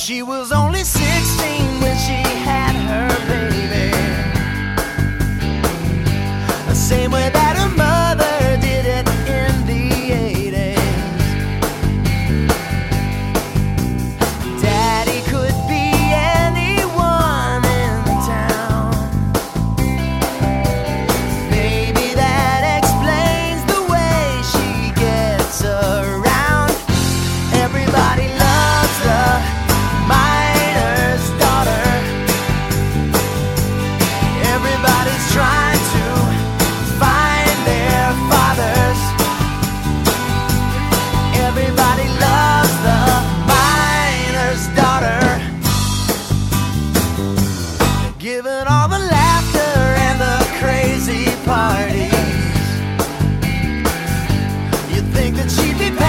She was only 16 when she had her baby, the same way that her mother did it in the 80s. Daddy could be anyone in town. Maybe that explains the way she gets around. Everybody loves the miner's daughter. Everybody's trying to find their fathers. Everybody loves the miner's daughter. Given all the laughter and the crazy parties, you'd think that she'd be